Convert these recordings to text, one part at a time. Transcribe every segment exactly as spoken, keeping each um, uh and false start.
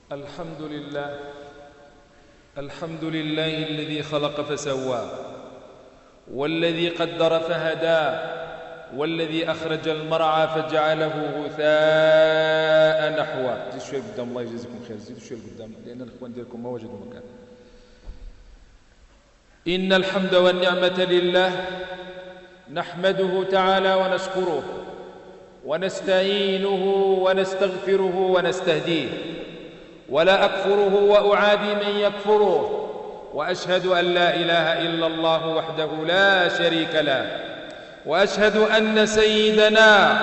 الحمد لله الحمد لله الذي خلق فسوى، والذي قدر فهدى، والذي أخرج المرعى فجعله غثاء نحوه. زيدوا شوية قدام، الله يجزيكم خير، زيدوا شوية قدام لأن الإخوان ديالكم ما وجدوا مكان. إن الحمد والنعمة لله نحمده تعالى ونشكره ونستعينه ونستغفره ونستهديه، ولا أكفره وأعادي من يكفره، وأشهد أن لا إله إلا الله وحده لا شريك له، وأشهد أن سيدنا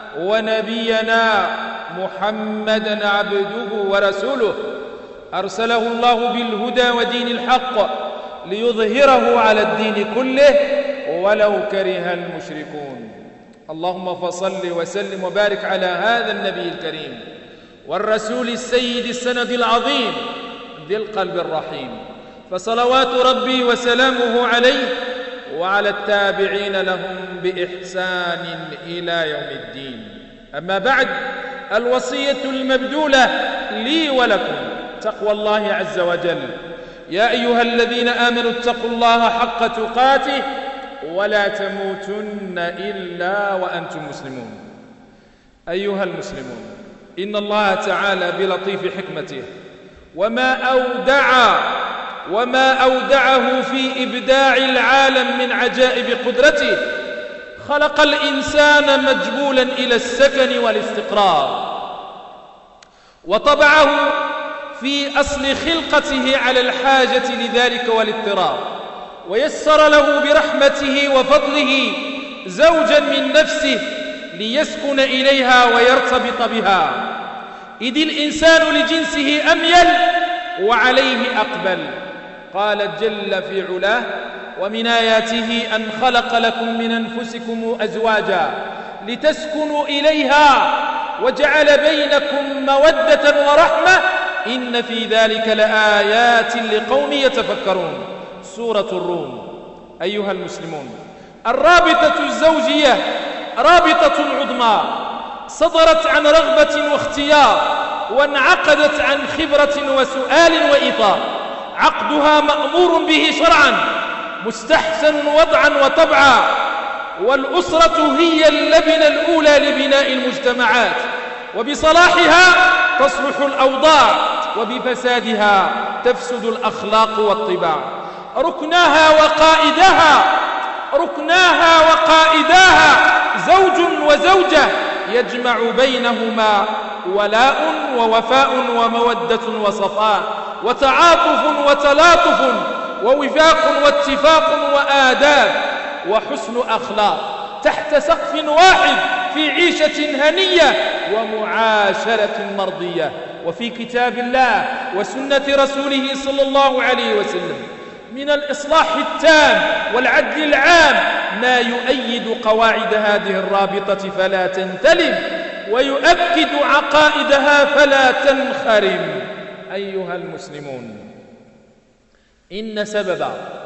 ونبينا محمدًا عبده ورسوله أرسله الله بالهدى ودين الحق ليظهره على الدين كله ولو كره المشركون. اللهم فصل وسلم وبارك على هذا النبي الكريم والرسول السيد السند العظيم ذي القلب الرحيم، فصلوات ربي وسلامه عليه وعلى التابعين لهم بإحسان إلى يوم الدين. أما بعد، الوصية المبذولة لي ولكم تقوى الله عز وجل. يا أيها الذين آمنوا اتقوا الله حق تقاته ولا تموتن إلا وأنتم مسلمون. أيها المسلمون، إن الله تعالى بلطيف حكمته وما أودع وما أودعه في إبداع العالم من عجائب قدرته خلق الإنسان مجبولا إلى السكن والاستقرار، وطبعه في أصل خلقته على الحاجة لذلك والاضطرار، ويسر له برحمته وفضله زوجا من نفسه ليسكن إليها ويرتبط بها، إذ الإنسان لجنسه أميل وعليه أقبل. قال جل في علاه: ومن آياته أن خلق لكم من أنفسكم أزواجا لتسكنوا إليها وجعل بينكم مودة ورحمة إن في ذلك لآيات لقوم يتفكرون. سورة الروم. أيها المسلمون، الرابطة الزوجية رابطة عظمى صدرت عن رغبة واختيار، وانعقدت عن خبرة وسؤال وإيثار. عقدها مأمور به شرعا، مستحسن وضعا وطبعا، والأسرة هي اللبنة الأولى لبناء المجتمعات، وبصلاحها تصلح الأوضاع، وبفسادها تفسد الأخلاق والطباع. ركناها وقائدها ركناها وقائداها زوج وزوجة يجمع بينهما ولاء ووفاء ومودة وصفاء وتعاطف وتلاطف ووفاق واتفاق وآداب وحسن أخلاق تحت سقف واحد في عيشة هنية ومعاشرة مرضية. وفي كتاب الله وسنة رسوله صلى الله عليه وسلم من الإصلاح التام والعدل العام ما يؤيد قواعد هذه الرابطة فلا تنثلم، ويؤكد عقائدها فلا تنخرم. أيها المسلمون، إن سبب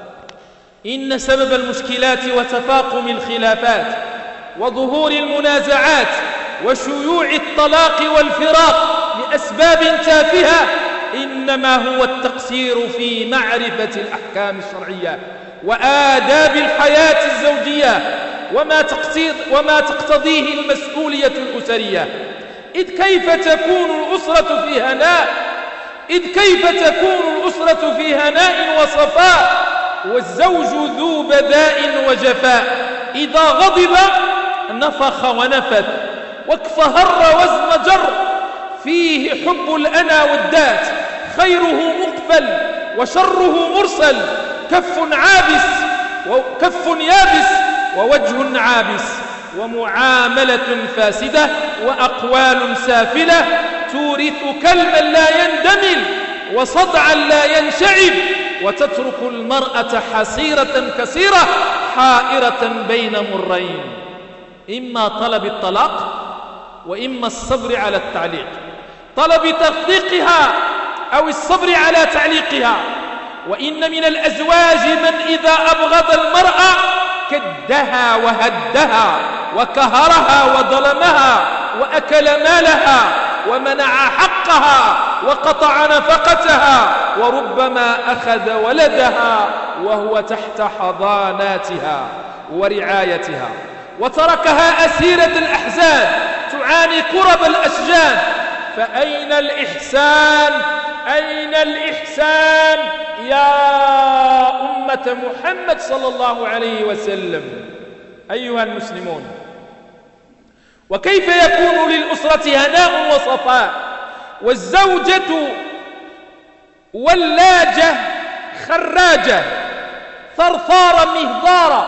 إن سبب المشكلات وتفاقم الخلافات وظهور المنازعات وشيوع الطلاق والفراق لأسباب تافهة إنما هو التقصير في معرفة الأحكام الشرعية وآداب الحياة الزوجية وما تقتضيه, وما تقتضيه المسؤولية الأسرية. إذ كيف تكون الأسرة في هناء إذ كيف تكون الأسرة في هناء وصفاء والزوج ذو بذاء وجفاء؟ إذا غضب نفخ ونفث واكفهر وازمجر، فيه حب الأنا والذات، خيره مقبل وشره مرسل، كف عابس وكف يابس ووجه عابس، ومعاملة فاسدة وأقوال سافلة تورث كلما لا يندمل وصدعا لا ينشعب، وتترك المرأة حصيرة كثيرة حائرة بين مرين، إما طلب الطلاق وإما الصبر على التعليق، طلب تطليقها أو الصبر على تعليقها. وإن من الأزواج من إذا أبغض المرأة كدها وهدها وكهرها وظلمها وأكل مالها ومنع حقها وقطع نفقتها، وربما أخذ ولدها وهو تحت حضاناتها ورعايتها، وتركها أسيرة الأحزان تعاني كرب الأشجان. فأين الإحسان؟ أين الإحسان يا أمة محمد صلى الله عليه وسلم؟ أيها المسلمون، وكيف يكون للأسرة هناء وصفاء والزوجة ولاجة خراجة ثرثار مهضارة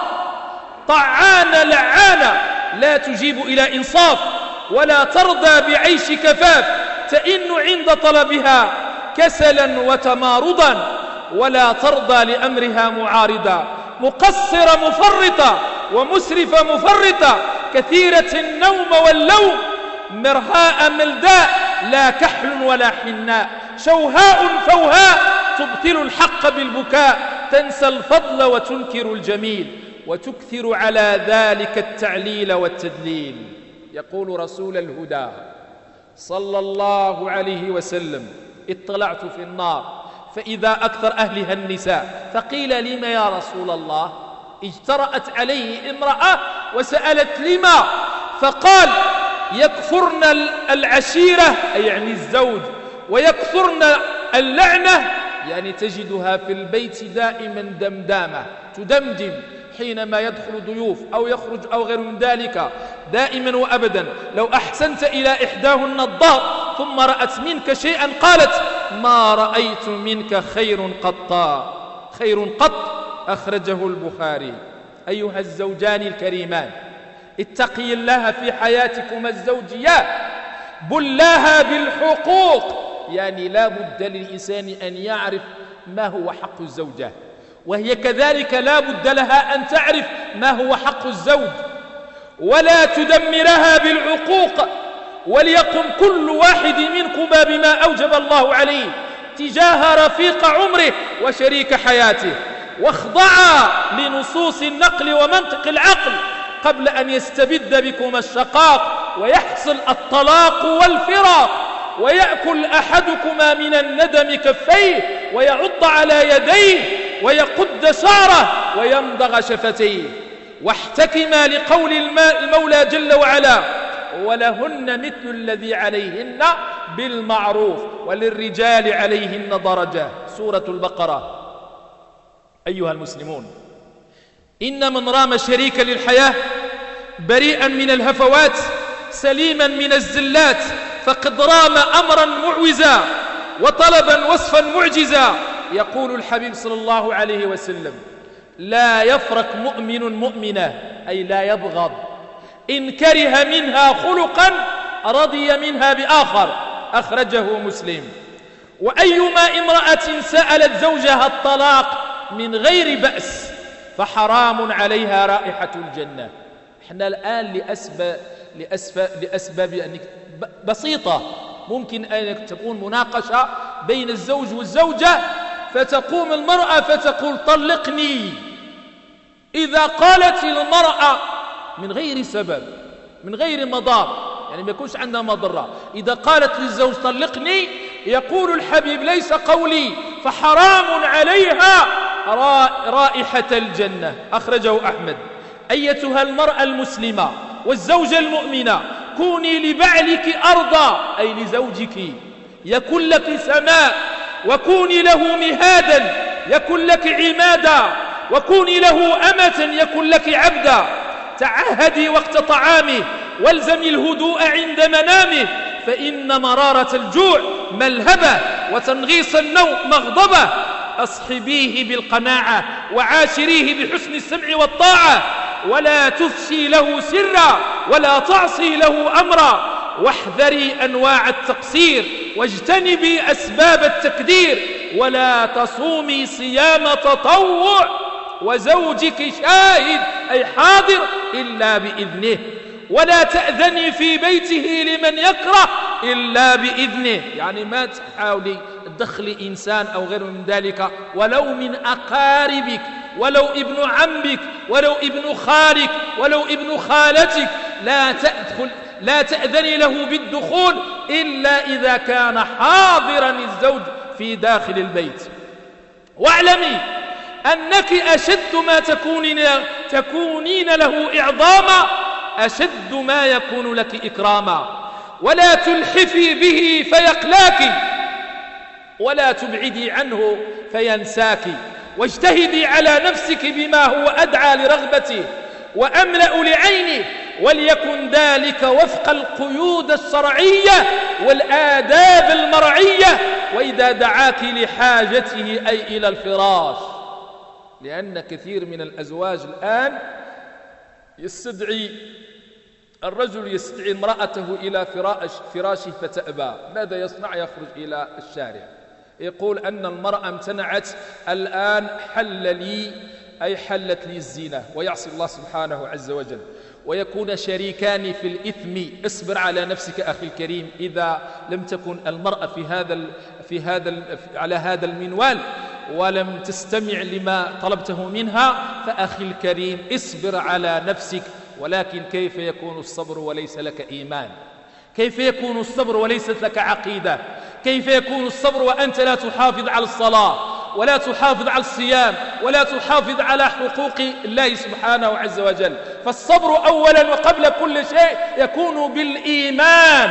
طعانة لعانة لا تجيب إلى إنصاف ولا ترضى بعيش كفاف، تئن عند طلبها كسلا وتمارضا ولا ترضى لأمرها معارضا، مقصرة مفرطة ومسرفة مفرطة، كثيرة النوم واللوم، مرهاء ملداء لا كحل ولا حناء، شوهاء فوهاء تبطل الحق بالبكاء، تنسى الفضل وتنكر الجميل وتكثر على ذلك التعليل والتدليل. يقول رسول الهدى صلى الله عليه وسلم: اطلعت في النار فإذا أكثر أهلها النساء، فقيل: لم يا رسول الله؟ اجترأت عليه امرأة وسألت: لما؟ فقال: يكثرن العشيرة، أي يعني الزوج، ويكثرن اللعنة، يعني تجدها في البيت دائما دمدامة تدمدم حينما يدخل ضيوف أو يخرج أو غير من ذلك، دائما وأبدا. لو أحسنت إلى إحداهن الظهر ثم رأت منك شيئا قالت: ما رأيت منك خير قط خير قط أخرجه البخاري. أيها الزوجان الكريمان، اتقي الله في حياتكما الزوجيات، بلاها بالحقوق، يعني لا بد للإنسان أن يعرف ما هو حق الزوجة، وهي كذلك لا بد لها أن تعرف ما هو حق الزوج، ولا تدمرها بالعقوق. وليقم كل واحد منكما بما أوجب الله عليه تجاه رفيق عمره وشريك حياته، واخضعا لنصوص النقل ومنطق العقل قبل أن يستبد بكما الشقاق ويحصل الطلاق والفراق، ويأكل أحدكما من الندم كفيه، ويعض على يديه، ويقد شعره، ويمضغ شفتيه. واحتكما لقول المولى جل وعلا: ولهن مثل الذي عليهن بالمعروف وللرجال عليهن درجة، سورة البقرة. أيها المسلمون، إن من رام شريكا للحياة بريئا من الهفوات سليما من الزلات فقد رام أمرا معوزا وطلبا وصفا معجزا. يقول الحبيب صلى الله عليه وسلم: لا يفرق مؤمن مؤمنة، أي لا يبغض، إن كره منها خلقا رضي منها بآخر، أخرجه مسلم. وأيما امرأة سألت زوجها الطلاق من غير بأس فحرام عليها رائحة الجنة. احنا الآن لأسباب, لأسباب, لأسباب بسيطة ممكن أن تكون مناقشة بين الزوج والزوجة، فتقوم المرأة فتقول: طلقني. إذا قالت المرأة من غير سبب من غير مضار، يعني ما يكونش عندها مضرة، إذا قالت للزوج طلقني، يقول الحبيب: ليس قولي، فحرام عليها رائحة الجنة، أخرجه أحمد. أيتها المرأة المسلمة والزوجة المؤمنة، كوني لبعلك أرضا، أي لزوجك، يكن لك سماء، وكوني له مهادا يكن لك عمادا، وكوني له أمة يكن لك عبدا. تعهدي وقت طعامه، والزمي الهدوء عند منامه، فإن مرارة الجوع ملهبة وتنغيص النوم مغضبة. أصحبيه بالقناعة وعاشريه بحسن السمع والطاعة، ولا تفشي له سرا ولا تعصي له أمرا. واحذري أنواع التقصير واجتنبي أسباب التكدير، ولا تصومي صيام تطوع وزوجك شاهد أي حاضر إلا بإذنه، ولا تأذني في بيته لمن يكره إلا بإذنه. يعني ما تحاولي تدخلي إنسان أو غير من ذلك، ولو من أقاربك، ولو ابن عمك، ولو ابن خالك، ولو ابن خالتك، لا تدخل لا تأذني له بالدخول إلا إذا كان حاضرا الزوج في داخل البيت. واعلمي أنك أشد ما تكونين, تكونين له إعظاما أشد ما يكون لك إكراما. ولا تلحفي به فيقلاك ولا تبعدي عنه فينساك. واجتهدي على نفسك بما هو أدعى لرغبته وأملأ لعينه، وليكن ذلك وفق القيود الشرعية والآداب المرعية وإذا دعاك لحاجته أي إلى الفراش. لأن كثير من الأزواج الآن يستدعي الرجل يستدعي امرأته إلى فراشه فتأبى. ماذا يصنع؟ يخرج إلى الشارع يقول أن المرأة امتنعت الآن حل لي أي حلت لي الزنا، ويعصي الله سبحانه عز وجل ويكون شريكان في الإثم. اصبر على نفسك أخي الكريم، إذا لم تكن المرأة في هذا في هذا على هذا المنوال ولم تستمع لما طلبته منها فأخي الكريم اصبر على نفسك. ولكن كيف يكون الصبر وليس لك إيمان؟ كيف يكون الصبر وليست لك عقيدة؟ كيف يكون الصبر وأنت لا تحافظ على الصلاة ولا تحافظ على الصيام ولا تحافظ على حقوق الله سبحانه عز وجل؟ فالصبر أولا وقبل كل شيء يكون بالإيمان.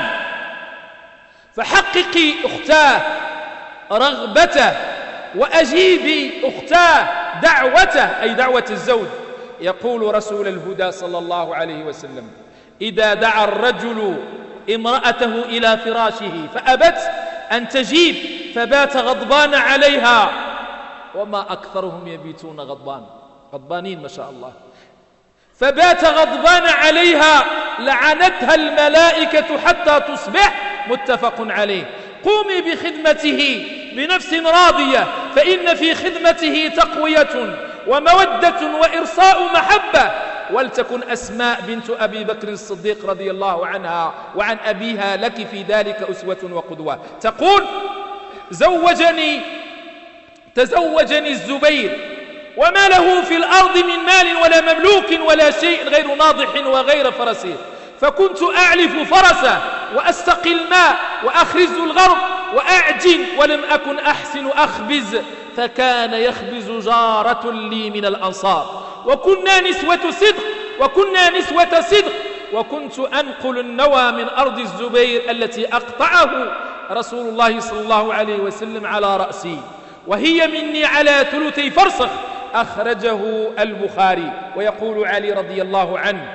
فحققي أختاه رغبته وأجيبي أختاه دعوته أي دعوة الزوج. يقول رسول الهدى صلى الله عليه وسلم: إذا دعا الرجل امرأته إلى فراشه فأبت أن تجيب فبات غضبان عليها. وما أكثرهم يبيتون غضبان غضبانين ما شاء الله. فبات غضبان عليها لعنتها الملائكة حتى تصبح. متفق عليه. قومي بخدمته بنفس راضية، فإن في خدمته تقوية ومودة وإرساء محبة. ولتكن أسماء بنت أبي بكر الصديق رضي الله عنها وعن أبيها لك في ذلك أسوة وقدوة. تقول: زوجني تزوجني الزبير وما له في الأرض من مال ولا مملوك ولا شيء غير ناضح وغير فرسه، فكنت أعلف فرسه وأستقي الماء وأخرز الغرب وأعجن ولم أكن أحسن أخبز، فكان يخبز جارة لي من الأنصار، وكنا نسوة صدق وكنا نسوة صدق وكنت أنقل النوى من أرض الزبير التي أقطعه رسول الله صلى الله عليه وسلم على رأسي، وهي مني على ثلثي فرسخ. أخرجه البخاري. ويقول علي رضي الله عنه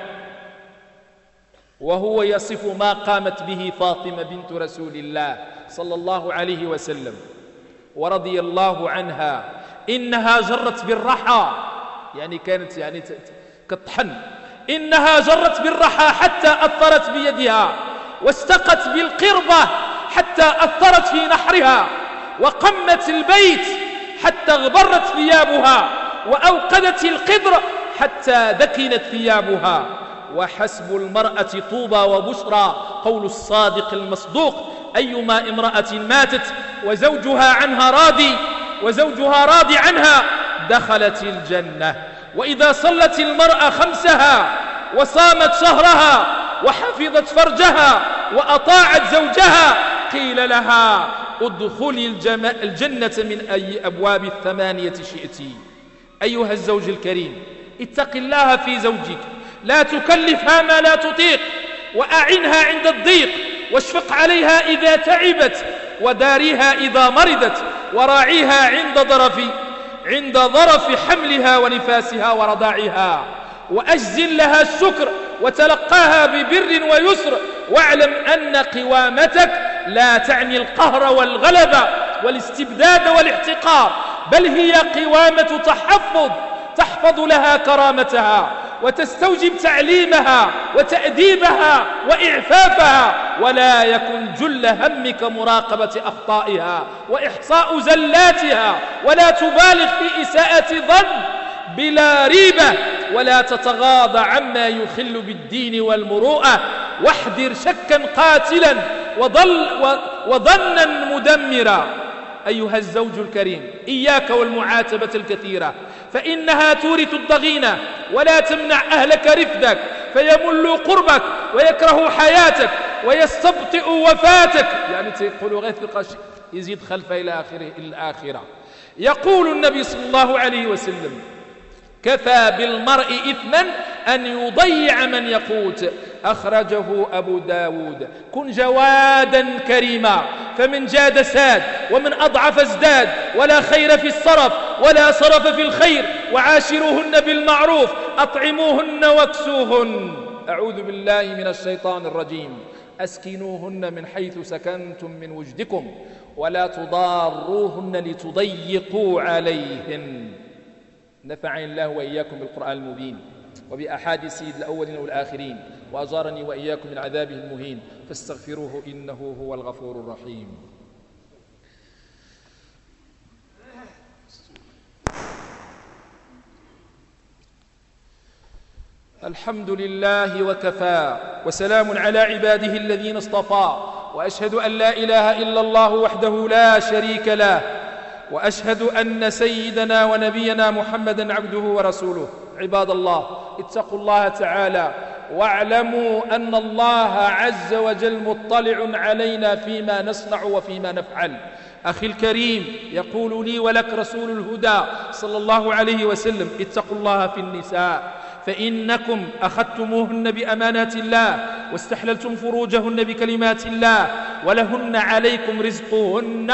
وهو يصف ما قامت به فاطمة بنت رسول الله صلى الله عليه وسلم ورضي الله عنها: إنها جرت بالرحى، يعني كانت يعني كالطحن، إنها جرت بالرحى حتى أثرت بيدها، واستقت بالقربة حتى أثرت في نحرها، وقمت البيت حتى اغبرت ثيابها، وأوقدت القدر حتى دكنت ثيابها. وحسب المرأة طوبى وبشرى قول الصادق المصدوق: أيما امرأة ماتت وزوجها عنها راضي وزوجها راضي عنها دخلت الجنة. وإذا صلت المرأة خمسها وصامت شهرها وحفظت فرجها وأطاعت زوجها قيل لها: ادخلي الجنة من أي أبواب الثمانية شئت. أيها الزوج الكريم، اتق الله في زوجك، لا تكلفها ما لا تطيق، وأعنها عند الضيق، واشفق عليها إذا تعبت، وداريها إذا مرضت، وراعيها عند ظرف عند ظرف حملها ونفاسها ورضاعها، وأجزل لها الشكر وتلقاها ببر ويسر. واعلم أن قوامتك لا تعني القهر والغلبة والاستبداد والاحتقار، بل هي قوامة تحفظ تحفظ لها كرامتها وتستوجب تعليمها وتأديبها وإعفافها، ولا يكن جل همك مراقبة أخطائها وإحصاء زلاتها، ولا تبالغ في إساءة ظن بلا ريبة، ولا تتغاضى عما يخل بالدين والمروءة، واحذر شكا قاتلا وضل وظنا مدمرا. أيها الزوج الكريم، إياك والمعاتبة الكثيرة، فإنها تورث الضغينة ولا تمنع أهلك رفدك، فيمل قربك ويكره حياتك ويستبطئ وفاتك، يعني تقول غير ثقة يزيد خلفه إلى آخره إلى الآخرة. يقول النبي صلى الله عليه وسلم: كفى بالمرء إثما أن يضيع من يقوت. أخرجه أبو داود. كن جوادا كريما، فمن جاد ساد، ومن أضعف ازداد، ولا خير في الصرف ولا صرف في الخير. وعاشروهن بالمعروف، أطعموهن واكسوهن. أعوذ بالله من الشيطان الرجيم. أسكنوهن من حيث سكنتم من وجدكم ولا تضاروهن لتضيقوا عليهن. نفعني الله وإياكم بالقرآن المبين وبأحاديث سيد الأولين والآخرين، وأجارني وإياكم من عذابه المهين، فاستغفروه إنه هو الغفور الرحيم. الحمد لله وكفى، وسلام على عباده الذين اصطفى، وأشهد أن لا إله إلا الله وحده لا شريك له، وأشهد أن سيدنا ونبينا محمدا عبده ورسوله. عباد الله، اتقوا الله تعالى واعلموا أن الله عز وجل مطلع علينا فيما نصنع وفيما نفعل. أخي الكريم، يقول لي ولك رسول الهدى صلى الله عليه وسلم: اتقوا الله في النساء، فإنكم أخذتموهن بأمانات الله واستحللتم فروجهن بكلمات الله، ولهن عليكم رزقهن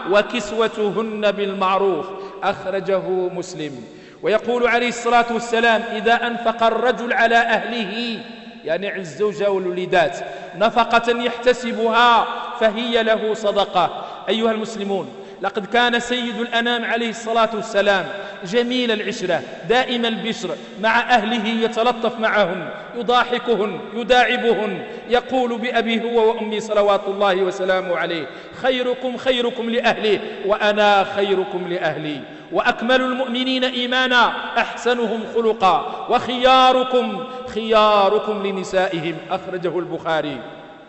وكسوتهن بالمعروف. أخرجه مسلم. ويقول عليه الصلاة والسلام: إذا أنفق الرجل على أهله، يعني على الزوجة والوليدات، نفقة يحتسبها فهي له صدقة. أيها المسلمون، لقد كان سيد الأنام عليه الصلاة والسلام جميل العشرة، دائم البشر مع أهله، يتلطف معهم، يضاحكهن، يداعبهن، يقول بأبي هو وأمي صلوات الله وسلامه عليه: خيركم خيركم لأهله وأنا خيركم لأهلي. وأكمل المؤمنين إيمانا أحسنهم خلقا، وخياركم خياركم لنسائهم. أخرجه البخاري.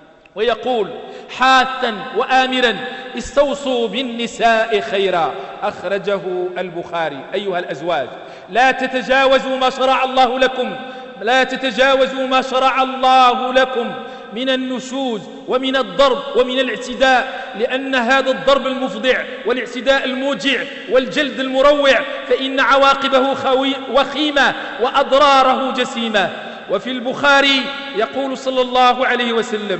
ويقول حاثا وآمرا: استوصوا بالنساء خيرا. أخرجه البخاري. أيها الأزواج، لا تتجاوزوا ما شرع الله لكم، لا تتجاوزوا ما شرع الله لكم من النشوز ومن الضرب ومن الاعتداء، لأن هذا الضرب المفضع والاعتداء الموجع والجلد المروع فإن عواقبه وخيمة وأضراره جسيمة. وفي البخاري يقول صلى الله عليه وسلم: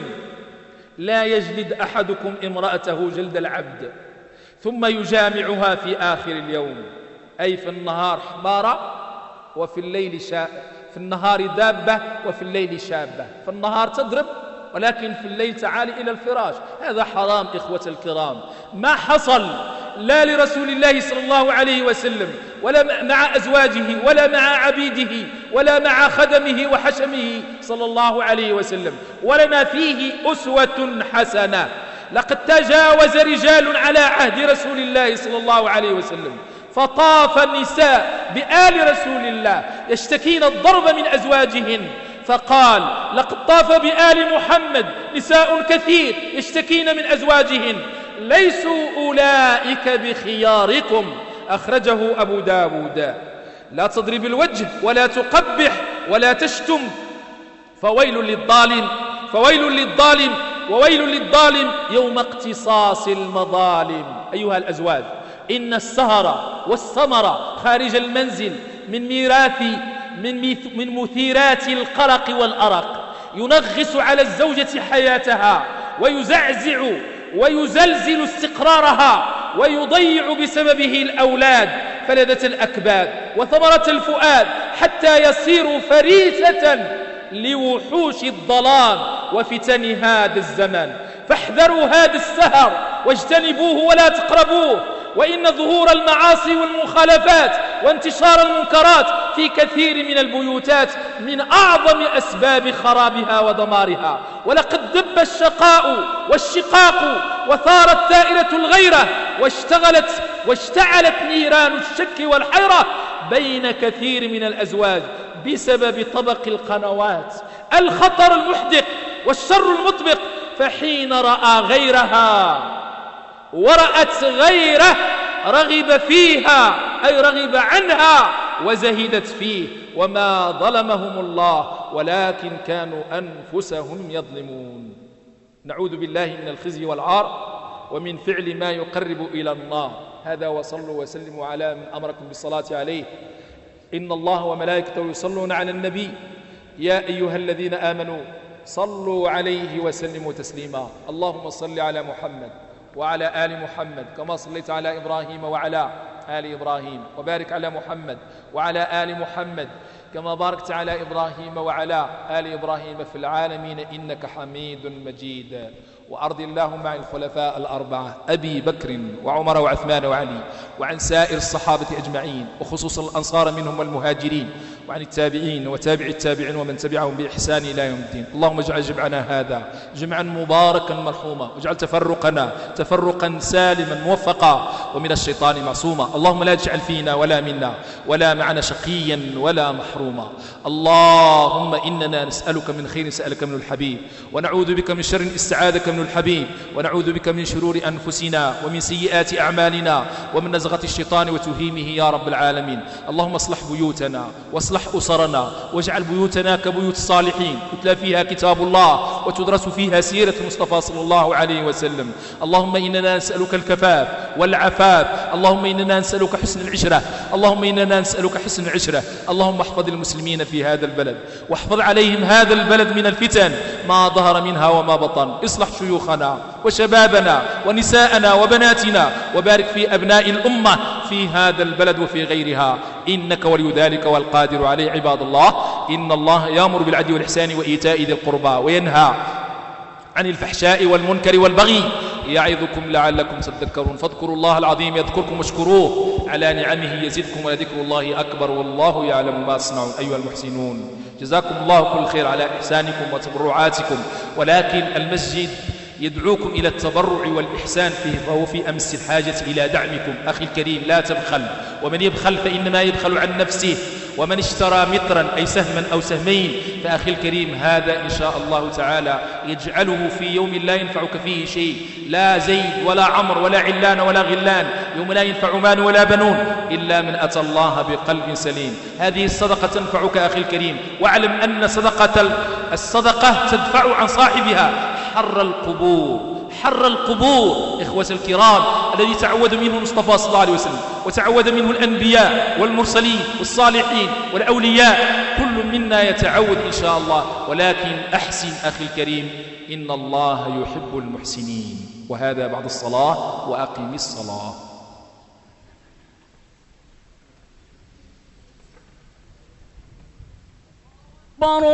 لا يجلد أحدكم امرأته جلد العبد ثم يجامعها في آخر اليوم، أي في النهار حمارة وفي الليل شاء، في النهار دابة وفي الليل شابة. في النهار تضرب ولكن في الليل تعالي إلى الفراش. هذا حرام إخوة الكرام. ما حصل لا لرسول الله صلى الله عليه وسلم ولا مع أزواجه ولا مع عبيده ولا مع خدمه وحشمه صلى الله عليه وسلم، ولنا فيه أسوة حسنة. لقد تجاوز رجال على عهد رسول الله صلى الله عليه وسلم، فطاف النساء بآل رسول الله يشتكين الضرب من أزواجهن، فقال: لقد طاف بآل محمد نساء كثير يشتكين من أزواجهن، ليسوا أولئك بخياركم. أخرجه أبو داود. لا تضرب الوجه ولا تقبح ولا تشتم، فويل للظالم فويل للظالم وويل للظالم يوم اقتصاص المظالم. أيها الأزواج، إن السهر والسمر خارج المنزل من ميراث من, من مثيرات القلق والأرق، ينغص على الزوجة حياتها ويزعزع ويزلزل استقرارها، ويضيع بسببه الأولاد، فلذة الأكباد وثمرة الفؤاد، حتى يصير فريسة لوحوش الضلال وفتن هذا الزمان. فاحذروا هذا السهر واجتنبوه ولا تقربوه، وإن ظهور المعاصي والمخالفات وانتشار المنكرات في كثير من البيوتات من أعظم أسباب خرابها ودمارها. ولقد دب الشقاء والشقاق وثارت ثائرة الغيرة واشتغلت واشتعلت نيران الشك والحيرة بين كثير من الأزواج بسبب طبق القنوات، الخطر المحدق والشر المطبق. فحين رأى غيرها ورأت غيره رغب فيها، أي رغب عنها وزهدت فيه، وما ظلمهم الله ولكن كانوا أنفسهم يظلمون. نعوذ بالله من الخزي والعار ومن فعل ما يقرب إلى النار. هذا وصلوا وسلموا على من أمركم بالصلاة عليه. إن الله وملائكته يصلون على النبي يا أيها الذين آمنوا صلوا عليه وسلموا تسليما. اللهم صل على محمد وعلى آل محمد كما صليت على إبراهيم وعلى آل إبراهيم، وبارك على محمد وعلى آل محمد كما باركت على إبراهيم وعلى آل إبراهيم في العالمين إنك حميد مجيد. وأرض اللهم عن الخلفاء الأربعة أبي بكر وعمر وعثمان وعلي، وعن سائر الصحابة أجمعين وخصوصا الأنصار منهم والمهاجرين، وعن التابعين وتابع التابعين ومن تبعهم بإحسان إلى يوم الدين. اللهم اجعل جمعنا هذا جمعا مباركا مرحوما، واجعل تفرقنا تفرقا سالما موفقا ومن الشيطان معصوما. اللهم لا تجعل فينا ولا منا ولا معنا شقيا ولا محروما. اللهم إننا نسألك من خير سألك من الحبيب، ونعوذ بك من شر استعاذك من الحبيب، ونعوذ بك من شرور أنفسنا ومن سيئات أعمالنا ومن نزغة الشيطان وتهيمه يا رب العالمين. اللهم اصلح بيوتنا واصلح أسرنا، واجعل بيوتنا كبيوت الصالحين يتلى فيها كتاب الله وتدرس فيها سيرة المصطفى صلى الله عليه وسلم. اللهم إننا نسألك الكفاف والعفاف، اللهم إننا نسألك حسن العشرة، اللهم إننا نسألك حسن العشرة. اللهم احفظ المسلمين في هذا البلد، واحفظ عليهم هذا البلد من الفتن ما ظهر منها وما بطن. اصلح شيوخنا وشبابنا ونساءنا وبناتنا، وبارك في أبناء الأمة في هذا البلد وفي غيرها، إنك ولي ذلك والقادر عليه. عباد الله، إن الله يأمر بالعدل والإحسان وإيتاء ذي القربى وينهى عن الفحشاء والمنكر والبغي يعظكم لعلكم تذكرون. فاذكروا الله العظيم يذكركم واشكروه على نعمه يزدكم، ولذكر الله أكبر والله يعلم ما تصنعون. أيها المحسنون، جزاكم الله كل خير على إحسانكم وتبرعاتكم، ولكن المسجد يدعوكم إلى التبرع والإحسان فيه، فهو في أمس الحاجة إلى دعمكم. أخي الكريم، لا تبخل، ومن يبخل فإنما يبخل عن نفسه، ومن اشترى مترا أي سهما أو سهمين فأخي الكريم هذا إن شاء الله تعالى يجعله في يوم لا ينفعك فيه شيء، لا زيد ولا عمر ولا علان ولا غلان، يوم لا ينفع مال ولا بنون إلا من أتى الله بقلب سليم. هذه الصدقة تنفعك أخي الكريم، واعلم أن صدقة الصدقة تدفع عن صاحبها حر القبور، حر القبور إخوة الكرام، الذي تعود منه المصطفى صلى الله عليه وسلم، وتعود منه الأنبياء والمرسلين والصالحين والأولياء، كل منا يتعود إن شاء الله. ولكن أحسن أخي الكريم، إن الله يحب المحسنين. وهذا بعد الصلاة، وأقم الصلاة. أكبر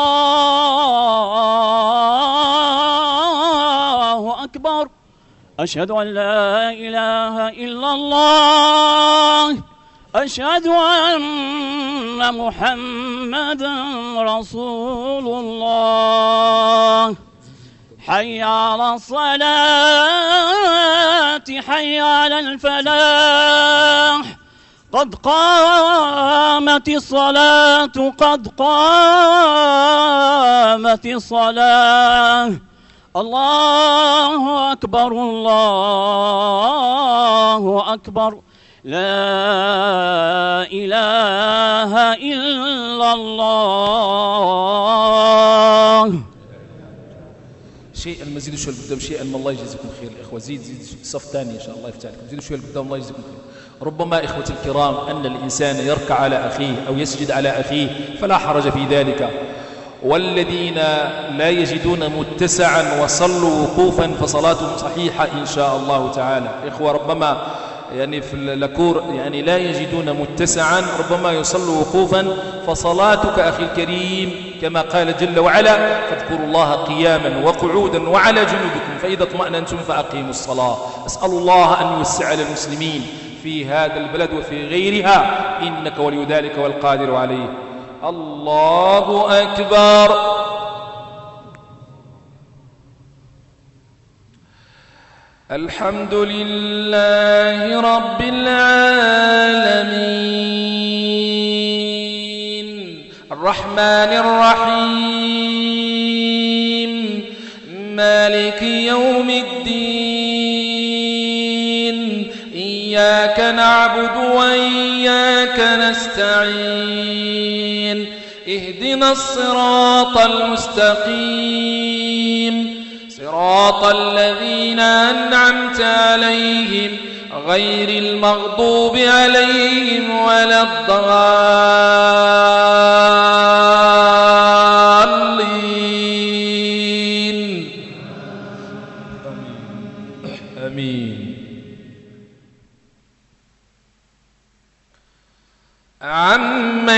الله أكبر، أشهد أن لا إله إلا الله، أشهد أن محمدا رسول الله. حي على الصلاة، حي على الفلاح، قد قامت الصلاة، قد قامت الصلاة. الله أكبر، الله أكبر، لا إله إلا الله. شيئا المزيد شويه لقدام، شيئا ما الله يجزيكم خير. الإخوة زيد زيد الصف الثاني إن شاء الله يفتح لكم، زيدوا شويه لقدام الله يجزيكم خير. ربما إخوة الكرام أن الإنسان يركع على أخيه أو يسجد على أخيه فلا حرج في ذلك، والذين لا يجدون متسعا وصلوا وقوفا فصلاتهم صحيحة إن شاء الله تعالى. إخوة ربما يعني في اللاكور يعني لا يجدون متسعا، ربما يصلوا وقوفا، فصلاتك أخي الكريم كما قال جل وعلا: فاذكروا الله قياما وقعودا وعلى جنوبكم فإذا اطمأننتم فأقيموا الصلاة. أسأل الله أن يوسع على المسلمين في هذا البلد وفي غيرها، إنك ولي ذلك والقادر عليه. الله أكبر. الحمد لله رب العالمين، الرحمن الرحيم، مالك يوم الدين، إياك نعبد وإياك نستعين اهدنا الصراط المستقيم صراط الذين أنعمت عليهم غير المغضوب عليهم ولا الضالين آمين. عم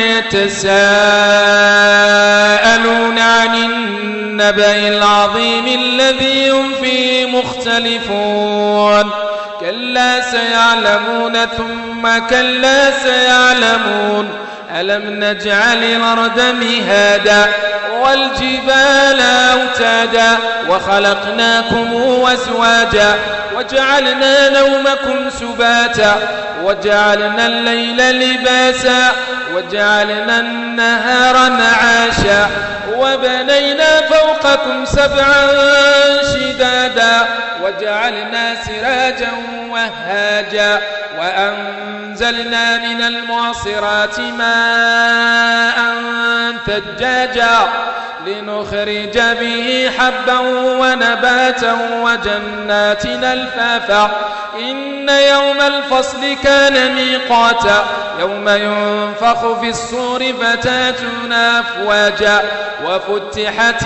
يتساءلون عن النبأ العظيم الذي هم فيه مختلفون كلا سيعلمون ثم كلا سيعلمون ألم نجعل الأرض مهادا والجبال أوتادا وخلقناكم أزواجا وجعلنا نومكم سباتا وجعلنا الليل لباسا وجعلنا النهار معاشا وبنينا فوقكم سبعا شدادا وجعلنا سراجا وهاجا وأنزلنا من المعصرات ماء ثجاجا لنخرج به حبا ونباتا وجنات ألفافا إن يوم الفصل كان ميقاتا يوم ينفخ في الصور فتاتون أفواجا وفتحت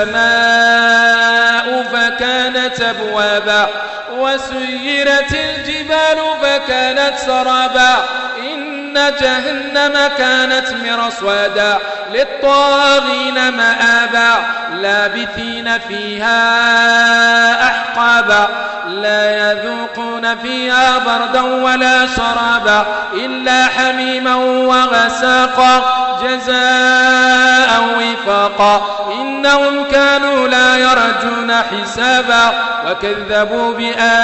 السماء فكانت أبوابا وسيرت الجبال فكانت سرابا إن جهنم كانت مرصادا للطاغين مآبا لابثين فيها أحقابا لا يذوقون فيها بردا ولا شرابا إلا حميما وغساقا جزاء وفاقا إنهم كانوا لا يرجون حسابا وكذبوا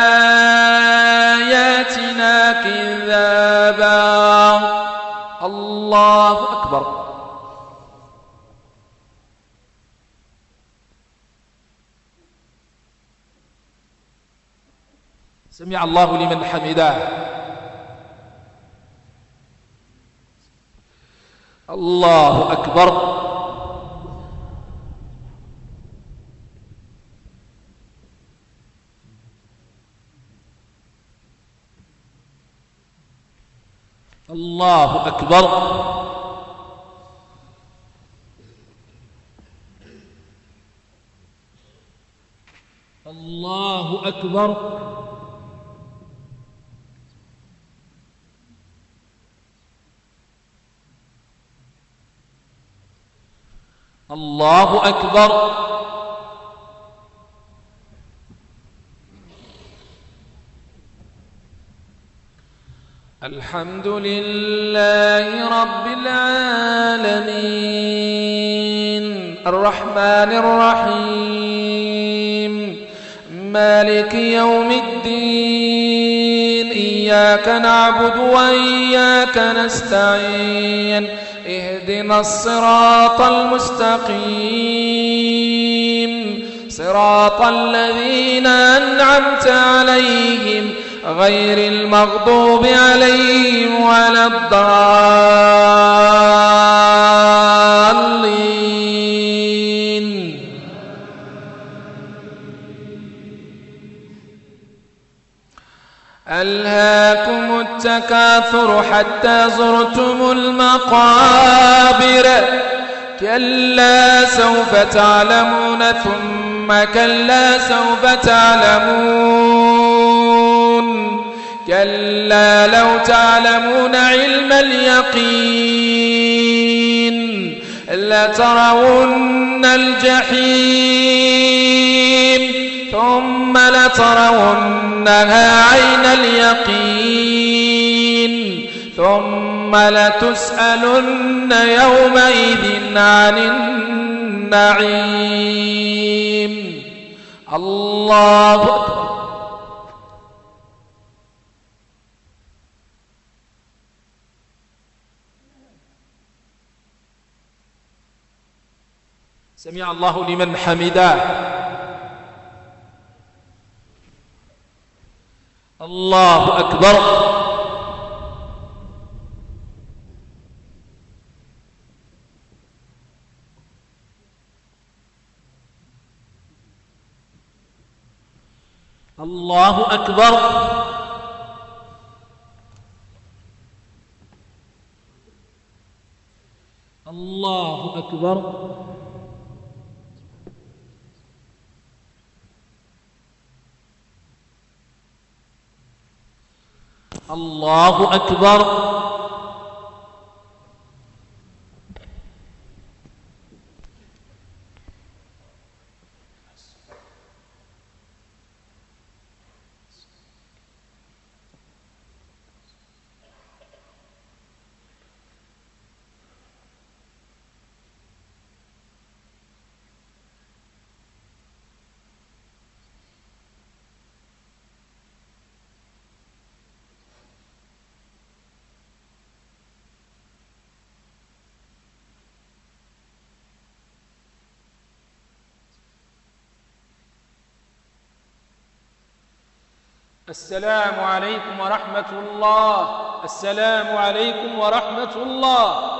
بآياتنا كذابا. الله أكبر. سمع الله لمن حمده. الله أكبر. الله أكبر. الله أكبر. الله أكبر. الحمد لله رب العالمين الرحمن الرحيم مالك يوم الدين إياك نعبد وإياك نستعين اهدنا الصراط المستقيم صراط الذين أنعمت عليهم غير المغضوب عليهم ولا الضالين. ألهاكم التكاثر حتى زرتم المقابر كلا سوف تعلمون ثم كلا سوف تعلمون كلا لو تعلمون علم اليقين لترون الجحيم ثم لترونها عين اليقين ثم لتسألن يومئذ عن النعيم. الله أكبر. سمع الله لمن حمده. الله أكبر. الله أكبر. الله أكبر. الله أكبر. السلام عليكم ورحمة الله. السلام عليكم ورحمة الله.